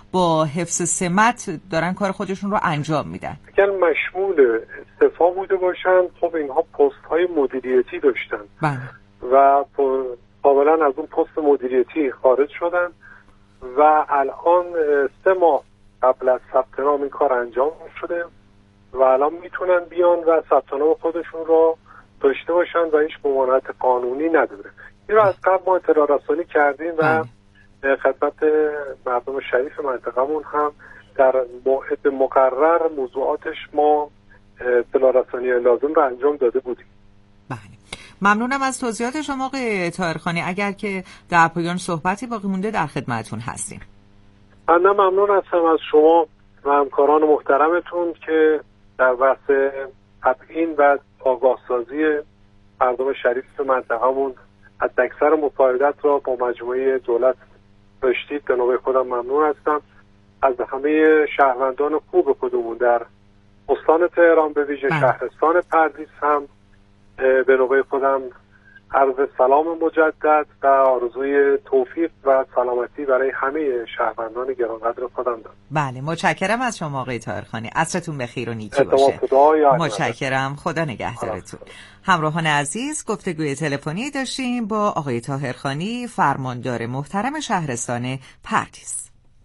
با حفظ سمت دارن کار خودشون رو انجام میدن. اگر مشمول استعفا بوده باشن، خب اینها پست های مدیریتی داشتن بله. و کاملا از اون پست مدیریتی خارج شدن و الان 3 ماه قبل از ثبت نام این کار انجام شده و الان میتونن بیان و ثبت نام خودشون رو داشته باشن و هیچ ممانعت قانونی نداره. این رو از قبل ما اطلاع رسانی کردیم و خدمت مردم شریف منطقمون هم در موعد مقرر موضوعاتش ما اطلاع رسانی لازم رو انجام داده بودیم. بله. ممنونم از توضیحات شما آقای طاهرخانی. اگر که در پایان صحبتی باقی مونده در خدمتتون هستیم. من ممنون هستم از شما و همکاران محترمتون که در بحث تبیین و آگاه سازی مردم شریف منطقه‌مون حداکثر مساعدت را با مجموعه دولت داشتید. به نوبه خودم ممنون هستم. از همه شهروندان خوب خودمون در استان تهران به ویژه شهرستان پردیس هم به نوبه خودم عرض سلام مجدد و آرزوی توفیق و سلامتی برای همه شهروندان گرانقدر خودم دارم. بله، متشکرم از شما آقای طاهرخانی. عصرتون بخیر و نیکی باشه. متشکرم. خدا نگهدارتون. همراهان عزیز، گفتگوی تلفنی داشتیم با آقای طاهرخانی، فرماندار محترم شهرستان پردیس.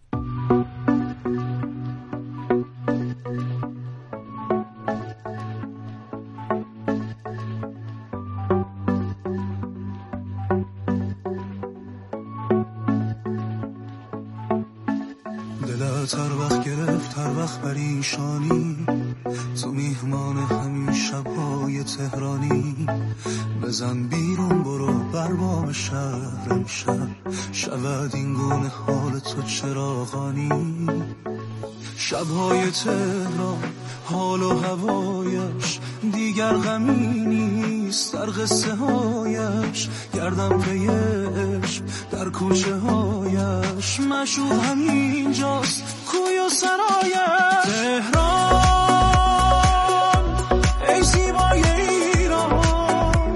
هر وقت گرفت هر وقت پریشانی، تو میهمان همین شب‌های تهرانی. بزن بیرون برو بر بام شهر، امشب شود این گونه حال تو چراغانی. شب‌های تهران حال و هوایش دیگر غمی نیست، در قصه هایش گردم پی عشق، در کوچه هایش مشوق همینجاست، کوی و سرایش. تهران ای زیبای ایران،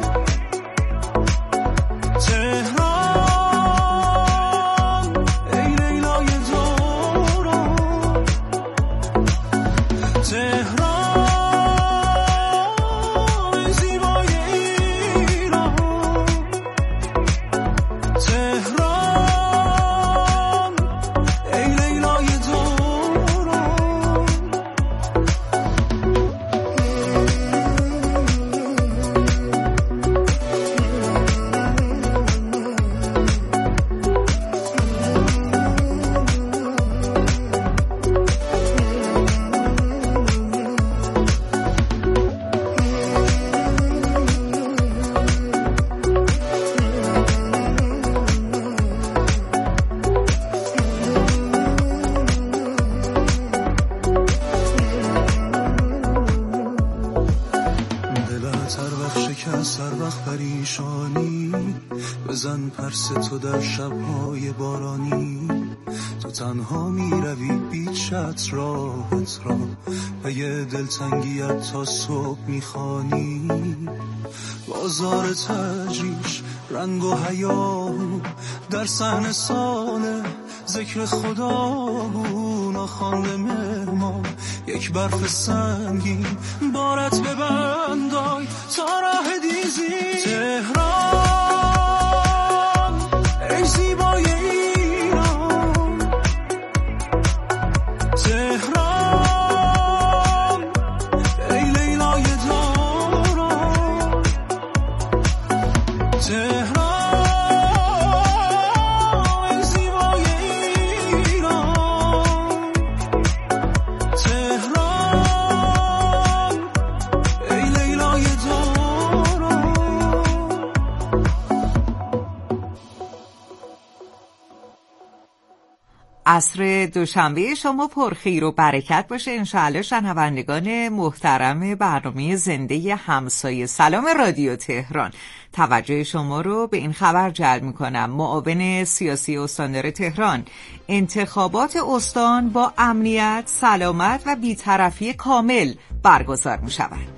تهران ای لیلای دوران، تهران ای زیبای ایران، تهران ای لیلای دوران. بزن پرس تو در شب‌های بارانی، تو تنها میروی بی چتر راحت را، پی دلتنگیت تا صبح میخوانی. بازار تجریش رنگ و حیاهو، در صحن ساله ذکر خدا گو، ناخوانده مهمان یک برف سنگین بارت ببندای تا راه دیزی. تهران ای زیبای ایران، تهران ای لیلای دوران، تهران ای زیبای ایران، تهران ای لیلای دوران. عصر دوشنبه شما پرخیر و برکت باشه انشاءالله. شنوندگان محترم برنامه زنده همسایه سلام رادیو تهران، توجه شما رو به این خبر جلب میکنم. معاون سیاسی استاندار تهران: انتخابات استان با امنیت، سلامت و بی‌طرفی کامل برگزار میشود.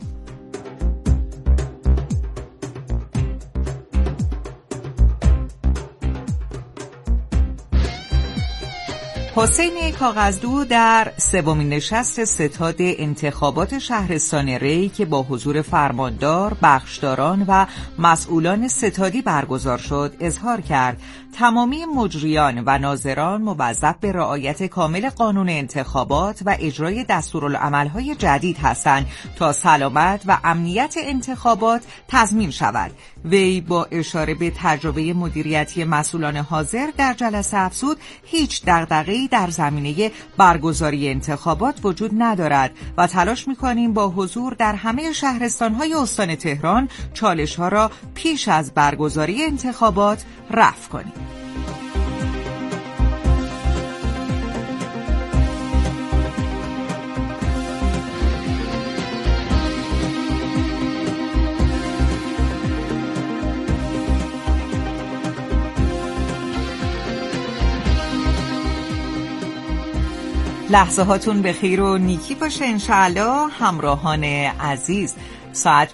حسین کاغذدو در سومین نشست ستاد انتخابات شهرستان ری که با حضور فرماندار، بخشداران و مسئولان ستادی برگزار شد اظهار کرد تمامی مجریان و ناظران موظف به رعایت کامل قانون انتخابات و اجرای دستورالعمل‌های جدید هستند تا سلامت و امنیت انتخابات تضمین شود. وی با اشاره به تجربه مدیریتی مسئولان حاضر در جلسه افزود هیچ دغدغه‌ای در زمینه برگزاری انتخابات وجود ندارد و تلاش می‌کنیم با حضور در همه شهرستان‌های استان تهران چالش‌ها را پیش از برگزاری انتخابات رفع کنیم. لحظه هاتون به خیر و نیکی باشه انشاءالله همراهان عزیز. ساعت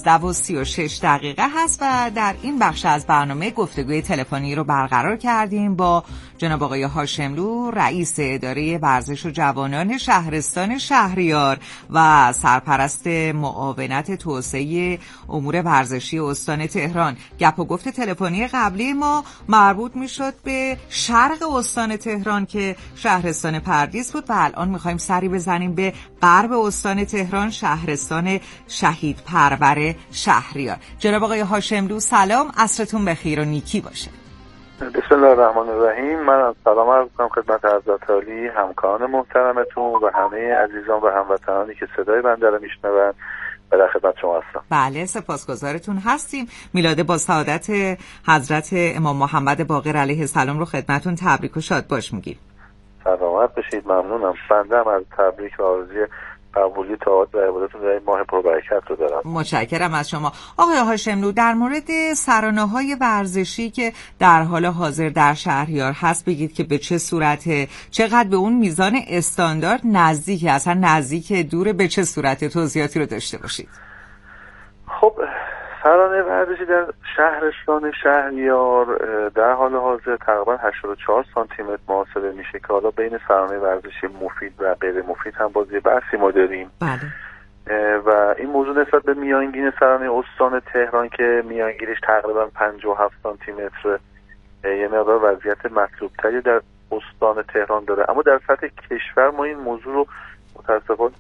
15:36 هست و در این بخش از برنامه گفتگوی تلفنی رو برقرار کردیم با جناب آقای هاشملو، رئیس اداره ورزش و جوانان شهرستان شهریار و سرپرست معاونت توسعه امور ورزشی استان تهران. گپ و گفت تلفنی قبلی ما مربوط میشد به شرق استان تهران که شهرستان پردیس بود و الان میخوایم سری بزنیم به غرب استان تهران، شهرستان شهید پرور شهریار. جناب آقای هاشملو سلام، عصرتون بخیر و نیکی باشه. بسم الله الرحمن الرحیم. من سلام عرض می‌کنم خدمت حضرت عالی، همکاران محترمتون و همه عزیزان و هموطنانی که صدای بنده رو میشنون و در خدمت شما هستم. بله سپاسگزارتون هستیم. میلاد با سعادت حضرت امام محمد باقر علیه السلام رو خدمتتون تبریک و شادباش میگیم. سلامت باشید. ممنونم. بنده هم از تبریک و آرزوی قبولی طاعات و عبادتون در این ماه پربرکت رو دارم. متشکرم از شما. آقای هاشملو، در مورد سرانه‌های ورزشی که در حال حاضر در شهریار هست بگید که به چه صورته، چقدر به اون میزان استاندارد نزدیک، اصلا نزدیک دور، به چه صورته، توضیحاتی رو داشته باشید. خب سرانه ورزشی در شهرستان شهریار در حال حاضر تقریبا 84 سانتی متر محاسبه میشه که حالا بین سرانه ورزشی مفید و غیر مفید هم بازی بحثی ما داریم. بله. و این موضوع نسبت به میانگین سرانه استان تهران که میانگینش تقریبا 57 سانتی متر یه مقدار وضعیت مطلوب تری در استان تهران داره، اما در سطح کشور ما این موضوع رو متاسفانه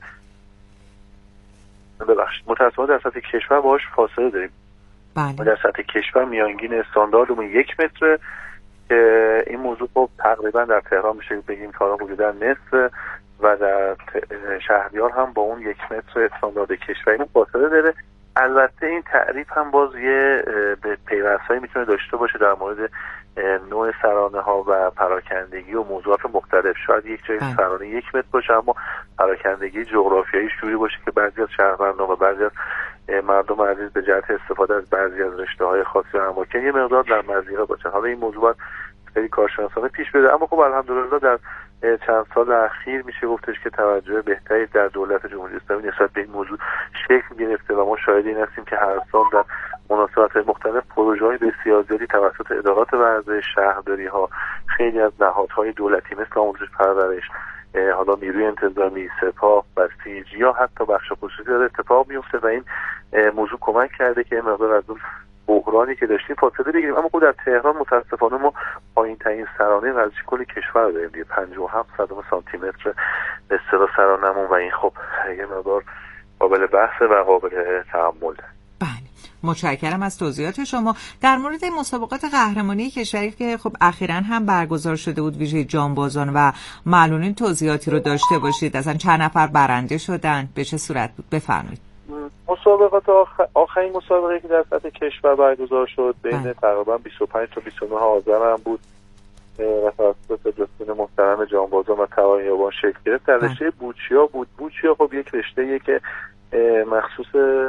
در سطح کشور باهاش فاصله داریم. بله. در سطح کشور میانگین استانداردمون 1 متر که این موضوع خب تقریبا در تهران میشه بگیم که حدودا نصف و در شهریار هم با اون 1 متر استاندارد کشوری فاصله داره. البته این تعریف هم باز یه به پیوستایی میتونه داشته باشه در مورد نوع سرانه ها و پراکندگی و موضوعات مختلف. شاید یک جای سرانه 1 متر باشه اما پراکندگی جغرافیایی جوری باشه که بعضی از شهروندان و بعضی از مردم عزیز به جهت استفاده از بعضی از رشته‌های خاصی و اماکن یه مقدار در مضیقه باشه. حالا این موضوعات خیلی کارشناسانه پیش بره، اما خب الحمدلله در چند سال اخیر میشه گفتش که توجه بهتری در دولت جمهوری اسلامی نسبت به این موضوع شکل گرفته و ما شاهد این هستیم که هر سال در مناسبات مختلف پروژه‌های بسیار زیادی توسط ادارات ورزش، شهرداری‌ها، خیلی از نهادهای دولتی مثل آموزش پرورش، حالا نیروی انتظامی، سپاه، بسیج یا حتی بخش خصوصی داره اتفاق میفته و این موضوع کمک کرده که مقدار از اون بحرانی که داشتیم فاصله بگیریم. اما خود در تهران متاسفانه ما پایین‌ترین سرانه ورزشی کل کشور رو داریم دیگه، 57 سانتی متر به اصطلاح سرانه‌مون و این خب یه مقدار قابل بحث و قابل تأمل. بله متشکرم از توضیحات شما. در مورد مسابقات قهرمانی کشوری که خب اخیراً هم برگزار شده بود، ویژه جانبازان و معلولین، توضیحاتی رو داشته باشید. اصلا چند نفر برنده شدن، به چه صورت بود؟ بفرمایید. مسابقات آخرین مسابقه که در سطح کشور برگزار شد بین تقریبا 25 تا 29 آذر هم بود و توسط فدراسیون محترم جانبازان و توانیابان شکل گرفت. در رشته بوچیا بود. بوچیا خب یک رشته‌ایه که مخصوص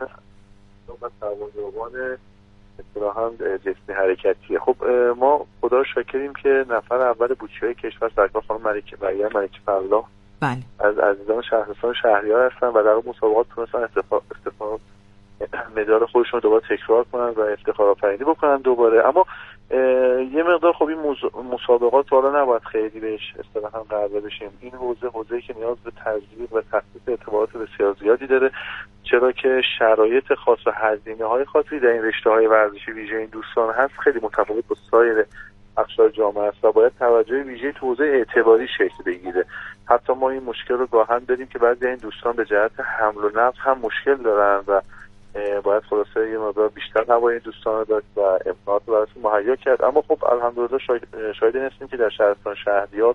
توانیابان اصطلاحاً جسمی حرکتیه. خب ما خدا رو شاکریم که نفر اول بوچیای کشور سرکار خانم ملکه فلاح از عزیزان شهرستان شهریار هستن و در اون مسابقات تونستن استفاده مدال خودشون رو دوباره تکرار کنن و افتخار آفرینی بکنن دوباره. اما یه مقدار خب این مسابقات حالا نباید خیلی بهش اصطلاحاً غرقه بشیم. این حوزه‌ای که نیاز به تزریق و تخصیص اطلاعات بسیار زیادی داره، چرا که شرایط خاص و هزینه‌های خاصی در این رشته‌های ورزشی ویژه این دوستان هست خیلی متفاوت با سایر اقشار جامعه است و باید توجه ویژه‌ای تو حوزه اعتباری شکل بگیره. حتی ما این مشکل رو گاهن داریم که بعضی این دوستان به جهت حمل و نقل هم مشکل دارن و باید خلاصه یه مقدار بیشتر هوای دوستان رو داشت و امکانات رو براشون مهیا کرد. اما خب الحمدلله شاهد این هستیم که در شهرستان شهریار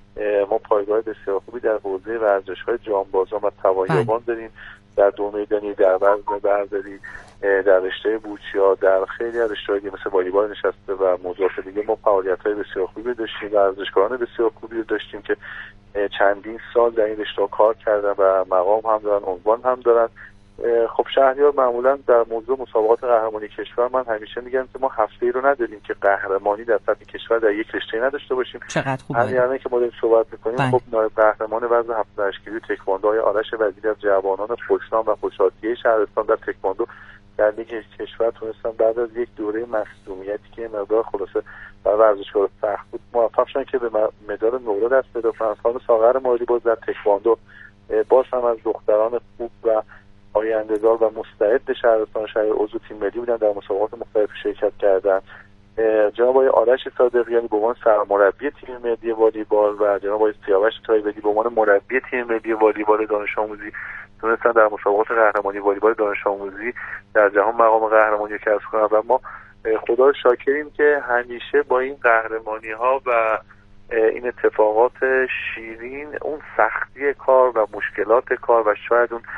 ما پایگاه بسیار خوبی در حوزه ورزش‌های جانبازان و توانیابان داریم، در دو میدانی، در وزن برداری، در رشته بوچیا، در خیلی از رشته‌های مثل والیبال نشسته و موضوعات دیگه ما فعالیت‌های بسیار خوبی داشتیم، ورزشکاران بسیار خوبی داشتیم که چندین سال در این رشته کار کردن و مقام هم دارن، عنوان هم دارن. خب شهریار معمولا در موضوع مسابقات قهرمانی کشور من همیشه میگم که ما هفته‌ای رو نداریم که قهرمانی در سطح کشور در یک رشته نداشته باشیم. چقدر خوبه. همین که ما داریم صحبت می‌کنیم خب نایب قهرمان وزن 78 کیلو تکواندو آرش وزیری از جوانان خوشنام و خوش‌آتیه شهرستان در تکواندو در لیگ کشور تونستن بعد از یک دوره مصدومیتی که مقدار خلاصه برای ورزشکار سخت بود موفق شدن که به مدال نقره دست پیدا کنن. خانم ساغر مالی باز در تکواندو باز هم از دختران خوب و آینده‌دار و مستعد شهرستان شهر عضو تیم ملی بودن، در مسابقات مختلف شرکت کردن. جناب آقای آرش صادقیانی به عنوان سرمربی تیم ملی والیبال و جناب آقای سیاوش تایبگی به عنوان مربی تیم ملی والیبال دانش آموزی تونستن در مسابقات قهرمانی والیبال دانش آموزی در جهان مقام قهرمانی کسب کنن و ما خدا رو شاکریم که همیشه با این قهرمانی‌ها و این اتفاقات شیرین اون سختی کار و مشکلات کار و شاید اون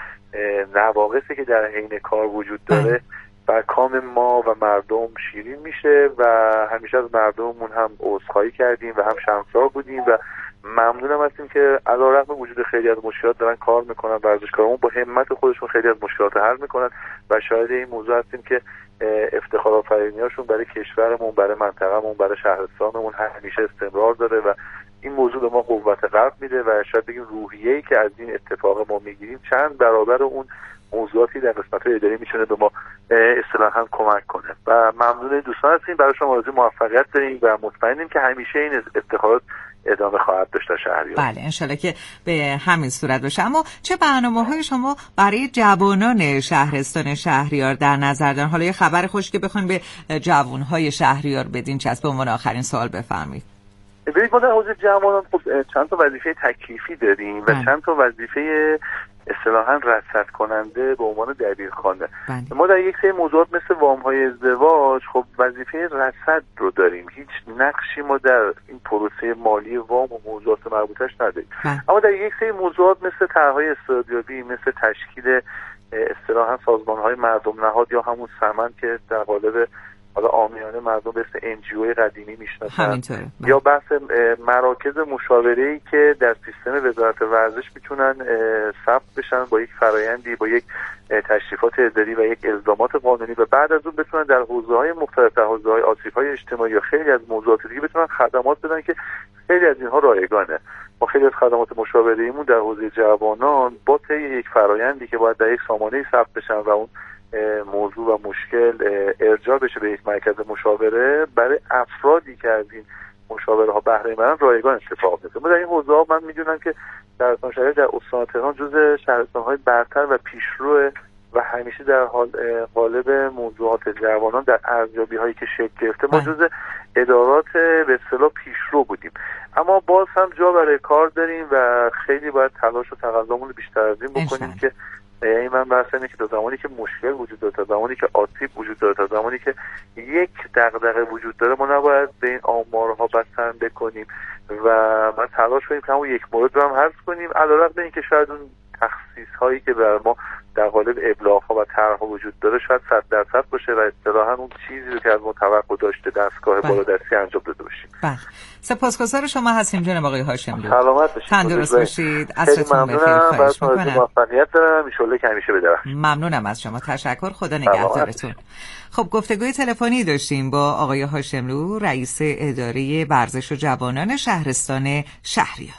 نواقصی که در حین کار وجود داره بر کام ما و مردم شیرین میشه و همیشه از مردممون هم عذرخواهی کردیم و هم شرمسار بودیم و ممنونم هستیم که علیرغم وجود خیلی از مشکلات دارن کار میکنن، ورزشکارامون با همت خودشون خیلی از مشکلات حل میکنن و شاهد این موضوع هستیم که افتخار آفرینیاشون برای کشورمون، برای منطقه‌مون، برای شهرستانمون همیشه استمرار داره و این موضوع به ما قوت قلب میده و شاید بگیم روحیه‌ای که از این اتفاق ما میگیریم چند برابر اون موضوعاتی در قسمت‌های اداری میتونه به ما اصطلاحاً کمک کنه و ممنون دوستان هستیم. برای شما آرزوی موفقیت داریم و مطمئنیم که همیشه این افتخارات ادامه خواهد داشت در شهریار. بله انشالله که به همین صورت باشه. اما چه برنامه‌های شما برای جوانان شهرستان شهریار در نظر دارن؟ حالا یه خبر خوش که بخوایم به جوانهای شهریار بدین چه به عنوان آخرین سوال بفرمایید. ببینید ما در حوزه جوانان خب چند تا وظیفه تکلیفی داریم و چند تا وظیفه اصطلاحاً رصد کننده به عنوان دبیرخوانده. ما در یک سری موضوعات مثل وام‌های ازدواج خب وظیفه رصد رو داریم، هیچ نقشی ما در این پروسه مالی وام و موضوعات مربوطش نداریم. اما در یک سری موضوعات مثل طرح‌های استعدادیابی، مثل تشکیل اصطلاحاً سازمان‌های مردم نهاد یا همون سمن که در قالب حالا عامیانه مردم به اسم NGO قدیمی میشناسن یا بحث مراکز مشاوره‌ای که در سیستم وزارت ورزش میتونن ثبت بشن با یک فرایندی، با یک تشریفات اداری و یک الزامات قانونی و بعد از اون بتونن در حوزه‌های مختلف، در حوزه‌های آسیب‌های اجتماعی یا خیلی از موضوعات دیگه بتونن خدمات بدن که خیلی از اینها رایگانه. ما خیلی از خدمات مشاوره‌ایمون در حوزه جوانان با طی یک فرایندی که باید در یک سامانه‌ای ثبت بشن و اون موضوع و مشکل ارجاع بشه به یک مرکز مشاوره، برای افرادی که از این مشاوره ها بهره میبرن رایگان اتفاق میفته. ما در این حوزه ها من میدونم که شهرستان شهریار در استان تهران جزو شهرستان های برتر و پیشرو و همیشه در قالب موضوعات جوانان در ارزیابی هایی که شکل گرفته ما جزو ادارات به اصطلاح پیشرو بودیم. اما باز هم جا برای کار داریم و خیلی باید تلاش و تقاضامون رو بیشتر از این بکنیم که یعنی من بحث اینه که تا زمانی که مشکل وجود داره، تا زمانی که آسیب وجود داره، تا زمانی که یک دغدغه وجود داره ما نباید به این آمارها بسنده کنیم و من تلاش کنیم که همون یک مورد رو هم حذف کنیم علیرغم اینکه شاید اون تخصیص هایی که بر ما در قالب ابلاغ ها و طرح وجود داره شاید 100% باشه و اصطلاحاً اون چیزی رو که از ما توقع داشته دستگاه بالادستی انجام داده باشیم. بله. سپاسگزار شما هستیم جناب آقای هاشمی. سلامت باشید. تندرست باشید. عصرتون بخیر. خواهش می‌کنم. موفقیت دارم. ان شاءالله که همیشه بدرخشید. ممنونم از شما. تشکر. خدا نگهدارتون. خب گفتگوی تلفنی داشتیم با آقای هاشملو، رئیس اداره ورزش و جوانان شهرستان شهریار.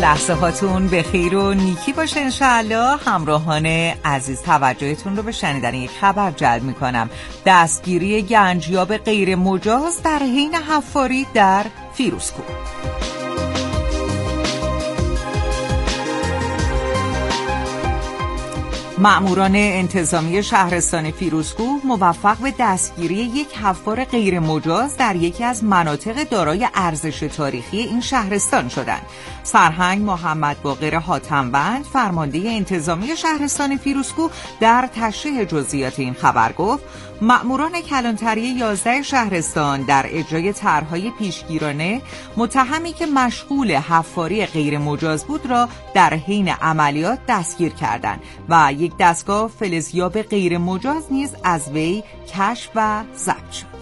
لحظه هاتون به خیر و نیکی باشه انشاءالله. همراهان عزیز توجهتون رو به شنیدن یک خبر جلب میکنم. دستگیری گنجیاب غیر مجاز در حین حفاری در فیروزکوه. مأموران انتظامی شهرستان فیروزکوه موفق به دستگیری یک حفار غیر مجاز در یکی از مناطق دارای ارزش تاریخی این شهرستان شدند. سرهنگ محمد باقر حاتم‌وند، فرمانده انتظامی شهرستان فیروزکوه، در تشریح جزئیات این خبر گفت: مأموران کلانتری 11 شهرستان در اجرای طرح‌های پیشگیرانه متهمی که مشغول حفاری غیر مجاز بود را در حین عملیات دستگیر کردند و یک دستگاه فلزیاب غیر مجاز نیز از وی کشف و ضبط شد.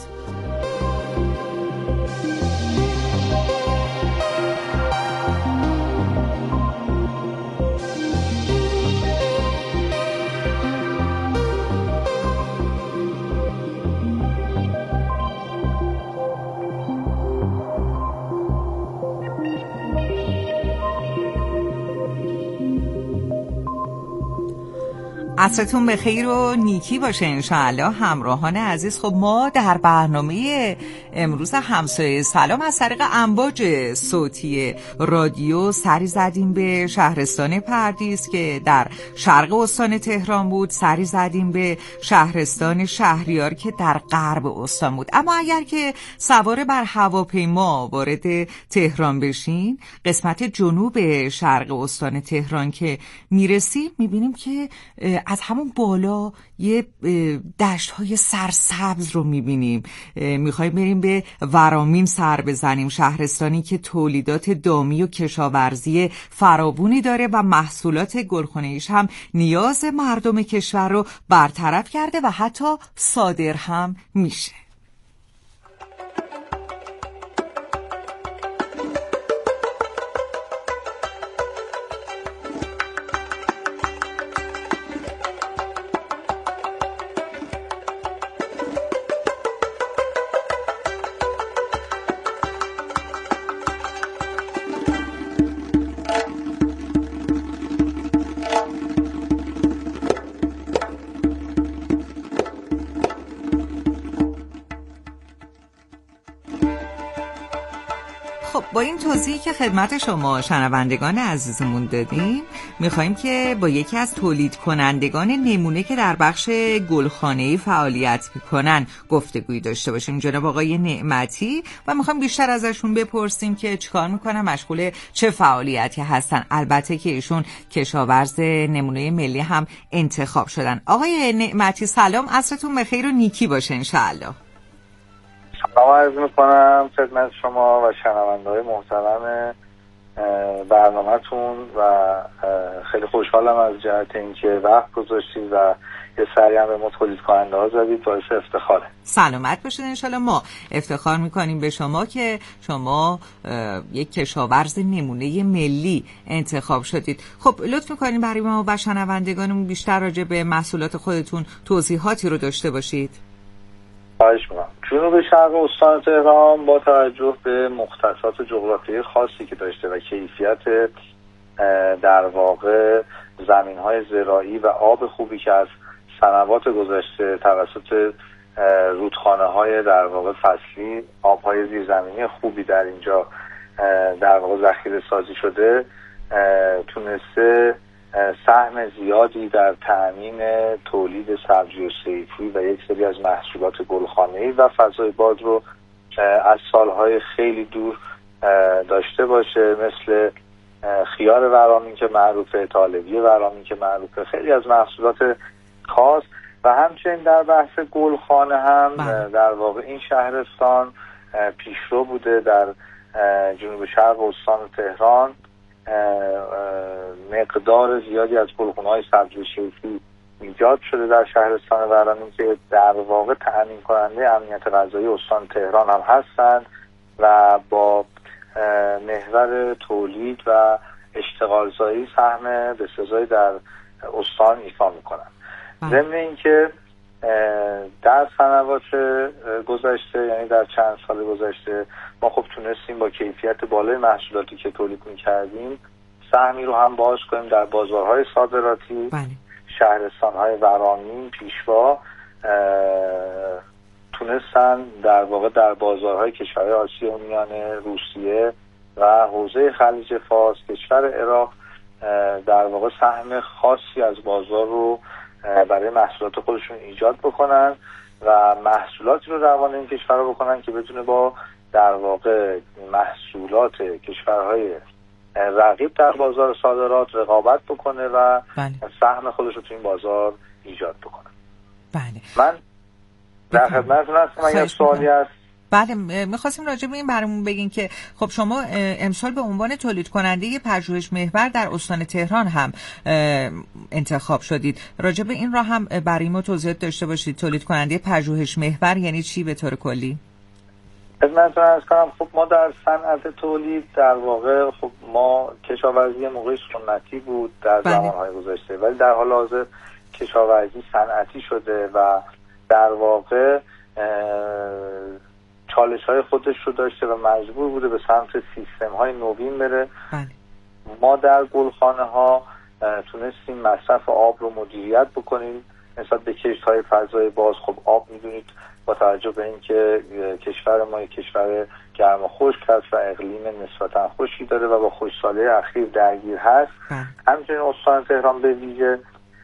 عصرتون به خیر و نیکی باشه انشاءالله. همراهان عزیز، خب ما در برنامه امروز همسایه سلام از طریق امواج صوتی رادیو سری زدیم به شهرستان پردیس که در شرق استان تهران بود، سری زدیم به شهرستان شهریار که در غرب استان بود. اما اگر که سوار بر هواپیما وارد تهران بشین، قسمت جنوب شرق استان تهران که میرسیم میبینیم که از همون بالا یه دشت‌های سرسبز رو می‌بینیم. می‌خوایم بریم به ورامین سر بزنیم، شهرستانی که تولیدات دامی و کشاورزی فراوانی داره و محصولات گلخانه‌ایش هم نیاز مردم کشور رو برطرف کرده و حتی صادر هم میشه. خب با این توضیحی که خدمت شما شنوندگان عزیزمون دادیم، میخوایم که با یکی از تولید کنندگان نمونه که در بخش گلخانه‌ای فعالیت میکنن گفتگویی داشته باشیم، جناب آقای نعمتی، و میخوایم بیشتر ازشون بپرسیم که چیکار میکنن، مشغول چه فعالیتی هستن. البته که ایشون کشاورز نمونه ملی هم انتخاب شدن. آقای نعمتی سلام، عصرتون بخیر و نیکی باشه انشاءالله. سلام عرض میکنم خدمت شما و شنونده‌های محترم برنامه‌تون و خیلی خوشحالم از جهت اینکه وقت گذاشتید و یه سری هم به ما تولید کننده ها زدید، باعث افتخاره. سلامت باشید انشالله. ما افتخار میکنیم به شما که شما یک کشاورز نمونه ملی انتخاب شدید. خب لطف میکنیم برای ما و شنوندگانمون بیشتر راجع به محصولات خودتون توضیحاتی رو داشته باشید. خواهش می‌کنم. جنوب شرق استان تهران با توجه به مختصات جغرافیایی خاصی که داشته و کیفیت در واقع زمین‌های زراعی و آب خوبی که از سنوات گذشته توسط رودخانه‌های در واقع فصلی، آب‌های زیرزمینی خوبی در اینجا در واقع ذخیره سازی شده، تونسته سهم زیادی در تأمین تولید سبزی و صیفی و یک سری از محصولات گلخانه‌ای و فضای باد رو از سالهای خیلی دور داشته باشه، مثل خیار ورامین که معروفه، طالبی ورامین که معروفه، خیلی از محصولات خاص و همچنین در بحث گلخانه هم در واقع این شهرستان پیشرو بوده. در جنوب شرق استان تهران مقدار زیادی از گلخانه‌های سبزی شیفی ایجاد شده در شهرستان ورامین که در واقع تأمین کننده امنیت غذایی استان تهران هم هستند و با محور تولید و اشتغالزایی سهم بسزایی در استان ایفا میکنند. ضمن اینکه در سنوات گذشته، یعنی در چند سال گذشته، ما خب تونستیم با کیفیت بالای محصولاتی که تولید میکردیم سهمی رو هم باز کنیم در بازارهای صادراتی. بله. شهرستان‌های ورامین، پیشوا تونستن در واقع در بازارهای کشورهای آسیا میانه، روسیه و حوزه خلیج فارس، کشور عراق در واقع سهم خاصی از بازار رو برای محصولات خودشون ایجاد بکنن و محصولاتی رو روانه این کشورها بکنن که بتونه با در واقع محصولات کشورهای رقیب در بازار صادرات رقابت بکنه و سهم خودش رو تو این بازار ایجاد بکنه. بله. من در خدمتتون هستم. اگر سوالی هست. بله، می‌خواستیم راجع به این برامون بگین که خب شما امسال به عنوان تولید کننده پژوهش محور در استان تهران هم انتخاب شدید. راجع به این را هم برای ما توضیحات داشته باشید. تولید کننده پژوهش محور یعنی چی به طور کلی؟ خدمتتون عرض کنم خب ما در صنعت تولید در واقع خب ما کشاورزی موقعی سنتی بود در زمانهای گذشته، ولی در حال حاضر کشاورزی صنعتی شده و در واقع چالش‌های خودش رو داشته و مجبور بوده به سمت سیستم‌های نوین بره. ما در گلخانه‌ها تونستیم مصرف آب رو مدیریت بکنیم نسبت به کشت‌های فضای باز. خب آب می‌دونید با توجه به اینکه کشور ما یک کشور گرم و خشک است و اقلیم نسبتاً خشکی داره و با خشکسالی اخیر درگیر هست، همچنین استان تهران به ویژه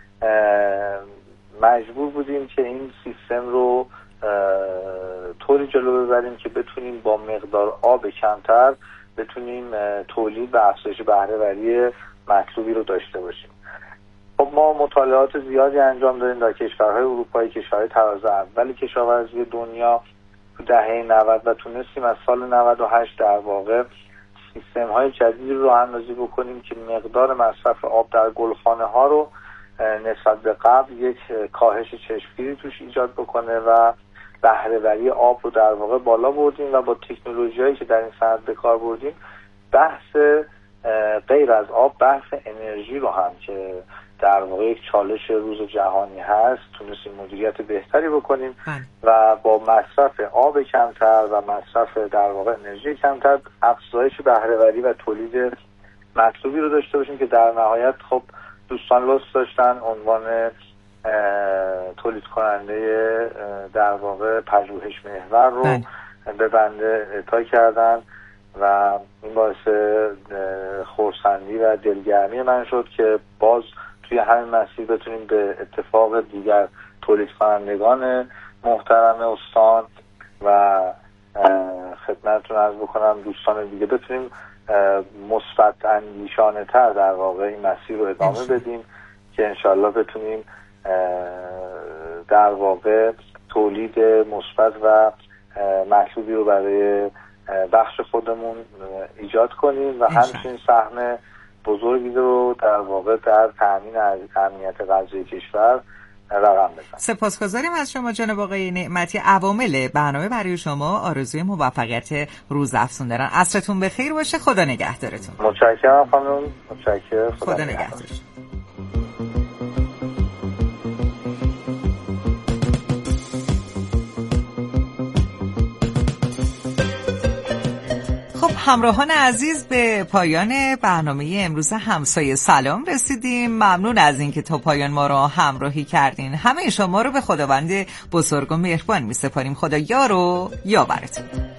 مجبور بودیم که این سیستم رو طوری جلو ببریم که بتونیم با مقدار آب کمتر بتونیم تولید و افزایش بهره‌وری مطلوبی رو داشته باشیم. خب ما مطالعات زیادی انجام دادیم در کشورهای اروپایی، کشورهای تراز اولی کشاورزی دنیا تو دهه 90 و تونستیم از سال 98 در واقع سیستم‌های جدیدی رو اندازی بکنیم که مقدار مصرف آب در گلخانه ها رو نسبت به قبل یک کاهش چشمگیری توش ایجاد بکنه و بهره‌وری آب رو در واقع بالا بردیم و با تکنولوژی‌هایی که در این صنعت به کار بردیم بحث غیر از آب بحث انرژی رو هم که در واقع یک چالش روز جهانی هست تونستیم مدیریت بهتری بکنیم و با مصرف آب کمتر و مصرف در واقع انرژی کمتر افزایش بهره‌وری و تولید مطلوبی رو داشته باشیم که در نهایت خب دوستان لطف داشتن عنوان تولید کننده در واقع پژوهش محور رو به بنده اعطا کردن و این باعث خرسندی و دلگرمی من شد که باز توی همین مسیر بتونیم به اتفاق دیگر تولید کنندگان محترم استان و خدمتتون عرض بکنم دوستان دیگه بتونیم مثبت اندیشانه تر در واقع این مسیر رو ادامه بدیم که انشالله بتونیم در واقع تولید مثبت و مطلوبی رو برای بخش خودمون ایجاد کنیم و همچنین سهم بزرگی رو در واقع در تامین امنیت غذایی کشور رقم بزنیم. سپاسگزاریم از شما جناب آقای نعمتی. عوامل برنامه برای شما آرزوی موفقیت روزافزون دارن. عصرتون بخیر باشه. خدا نگهدارتون. متشکرم خانم. متشکرم. خدا نگهدار. همراهان عزیز به پایان برنامه امروز همسایه سلام رسیدیم. ممنون از اینکه تا پایان ما رو همراهی کردین. همه شما رو به خداوند بزرگ و مهربان می‌سپاریم. خدا یار و یاورتون.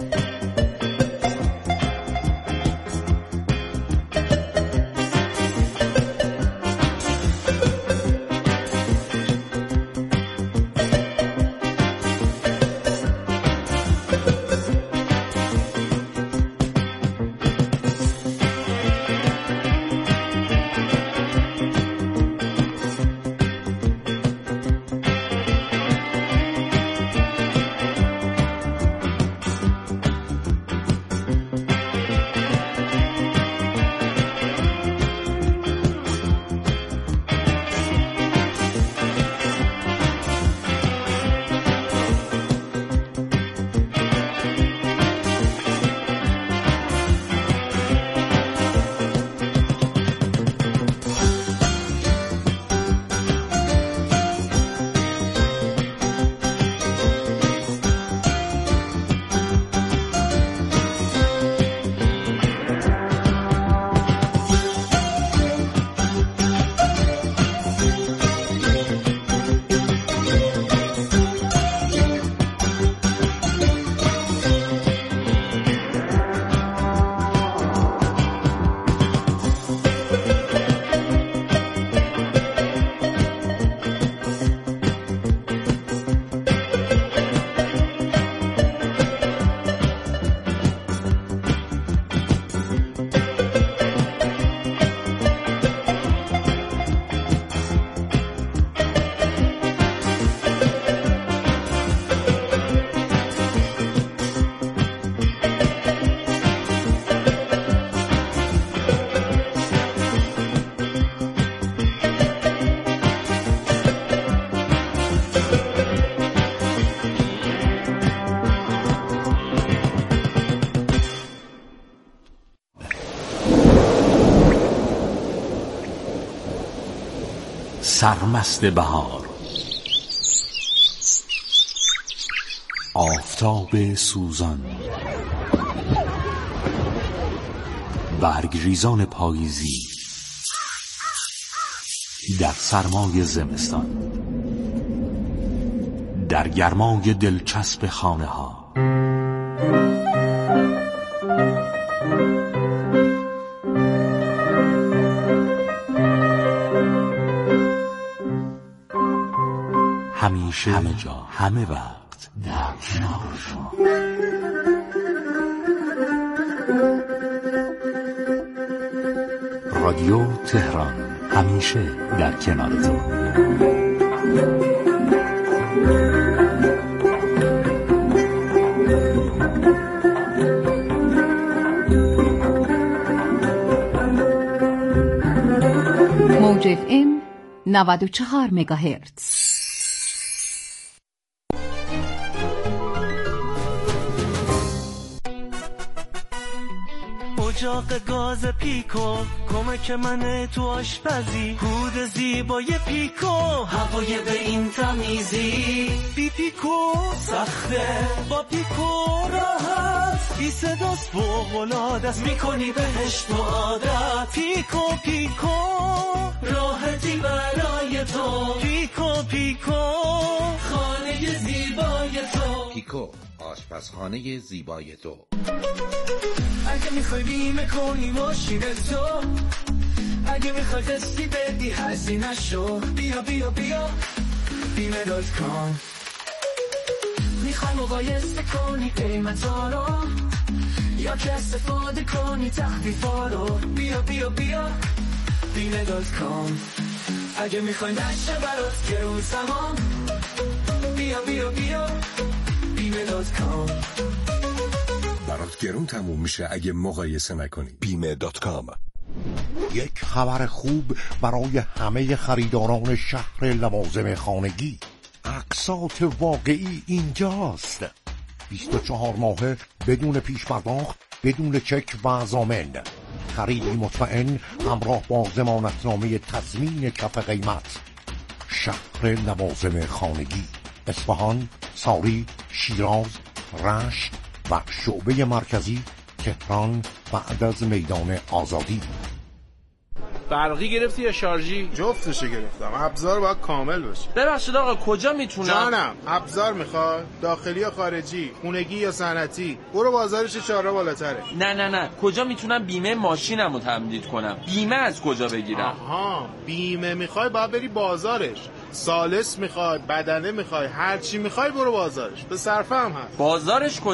سرمست بهار، آفتاب سوزان، برگریزان پاییزی در سرمای زمستان، در گرمای دلچسب خانه ها. همیشه، همه جا، همه وقت در کنار شما. رادیو تهران، همیشه در کنار تو. موج FM 94 مگاهرتز. اجاق گاز پیکو کمک منه تو آشپزی، هود زیبای پیکو هوای به این تمیزی. بی پیکو سخته، با پیکو راحت، بی صداست فوق‌العاده‌ست، میکنی بهش تو عادت. پیکو پیکو راحتی برای تو، پیکو پیکو خانه زیبای تو. پیکو آشپزخانه زیبای تو. اگه میخوای بیمه کنی ماشین تو، اگه میخوای قسطی بدی هزینه شو، بیا بیا بیا بیمه .com. میخوای مقایسه کنی قیمتا رو، یا که استفاده کنی تخفیفا رو، بیا بیا بیا بیمه .com. اگه میخوای نشه برات گرون زمان، بیا بیا بیا بیمه .com. برات گرون تموم میشه اگه مقایسه نکنی. بیمه .com. یک خبر خوب برای همه خریداران شهر لوازم خانگی. اقساط واقعی اینجاست. 24 ماهه بدون پیش پرداخت، بدون چک و ضامن. خریدی مطمئن همراه با ضمانتنامه تضمین کف قیمت. شهر لوازم خانگی، اصفهان، ساری، شیراز، رشت و شعبه مرکزی تهران بعد از میدان آزادی. برقی گرفتی یا شارژی؟ جفتشو گرفتم. ابزار باید کامل باشه. ببخشید آقا کجا میتونم؟ جانم، ابزار میخواد؟ داخلی یا خارجی؟ خونگی یا صنعتی؟ برو بازارش 4 بالاتره. نه کجا میتونم بیمه ماشینمو تمدید کنم؟ بیمه از کجا بگیرم؟ آها، بیمه میخوای باید بری بازارش. سالس میخواد، بدنه میخوای، هر چی میخوای برو بازارش. به صرفه هم هست. بازارش کجا؟